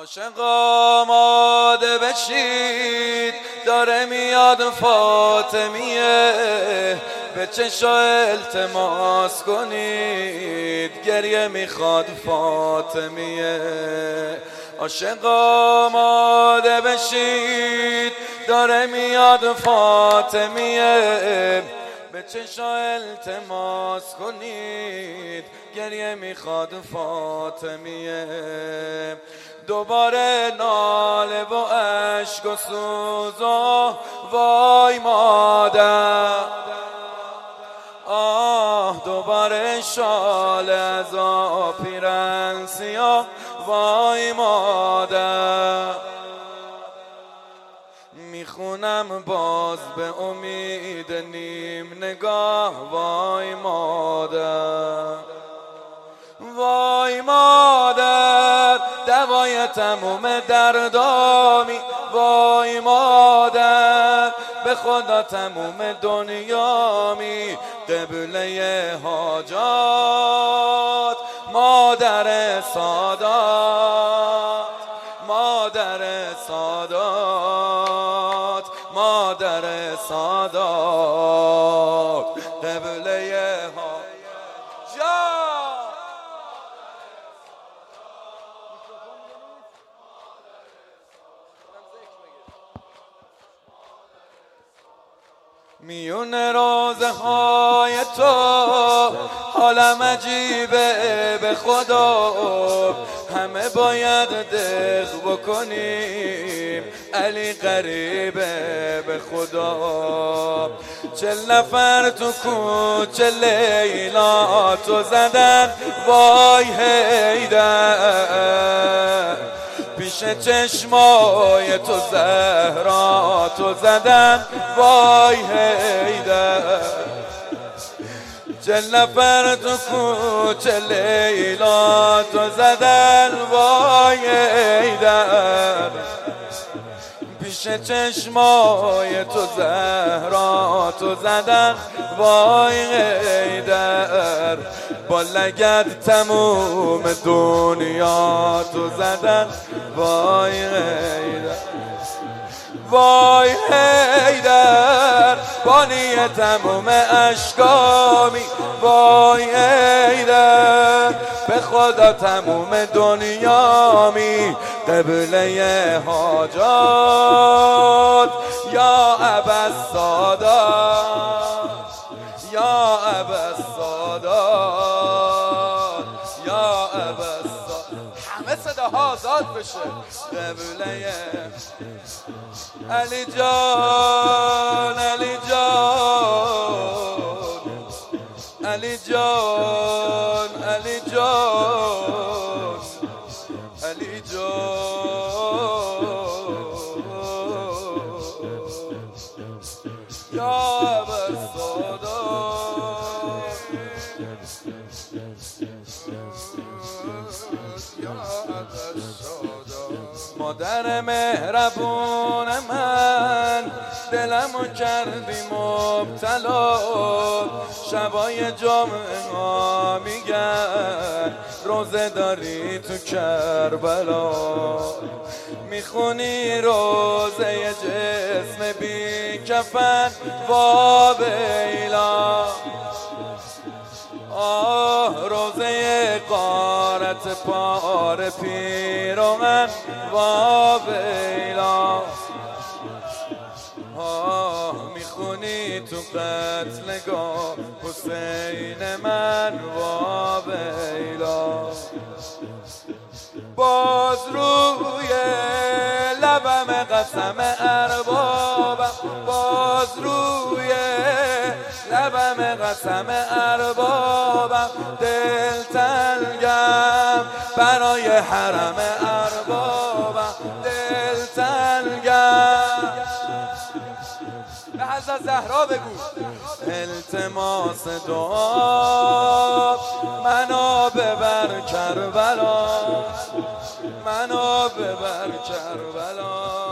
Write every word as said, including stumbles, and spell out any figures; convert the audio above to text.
عاشق آماده بشید داره میاد فاطمیه، به چشا التماس کنید گریه میخواد فاطمیه. عاشق آماده بشید داره میاد فاطمیه، به چشا التماس کنید گریه میخواد فاطمیه. دوباره ناله و عشق و سوز و وای مادر، آه دوباره شال از پیرن سیاه وای مادر. میخونم باز به امید نیم نگاه وای مادر، وای مادر دوای تموم دردامی، وای مادر به خدا تموم دنیامی، قبله حاجات مادر سادات، مادر سادات، مادر سادات، قبله حاجات. میون روزه های تو حالم عجیبه به خدا، همه باید دق بکنیم علی قریبه به خدا. چل نفر تو کوچه لیلا تو زدن وای حیدر، پیش چشمای تو زهرا تو زدن وای حیدر. چل نفر تو کوچه لیلا تو زدن وای حیدر، پیش چشمای تو زهرا تو زدن وای حیدر. با لگد تموم دنیا تو زدن وای حیدر، وای حیدر بانی تموم اشکامی، وای حیدر به خدا تموم دنیامی، قبله حاجات یا ابوالسادات، یا ابوالسادات، یا ابوالسادات. همه صداها آزاد بشه. قبله علی جان، علی جان، علی جان، علی جان، علی جان، یا ابوالسادات، یا ابوالسادات. مادر مهربون من دلمو کردی مبتلا، شبای جمعه ها میگن روزه داری تو کربلا، میخونی روزه جسم بی کفن وا بیلا، آه روزه قارت پار پیروان وا بیلا، آه میخونی تو قتلگاه حسین من وا بیلا. باز روی لبم قسم اربابم، باز روی لبم قسم اربابم، دل تنگم برای حرم اربابم، دل تنگم. به حضرت زهرا بگو التماس دعا منو ببر کربلا، منو ببر کربلا.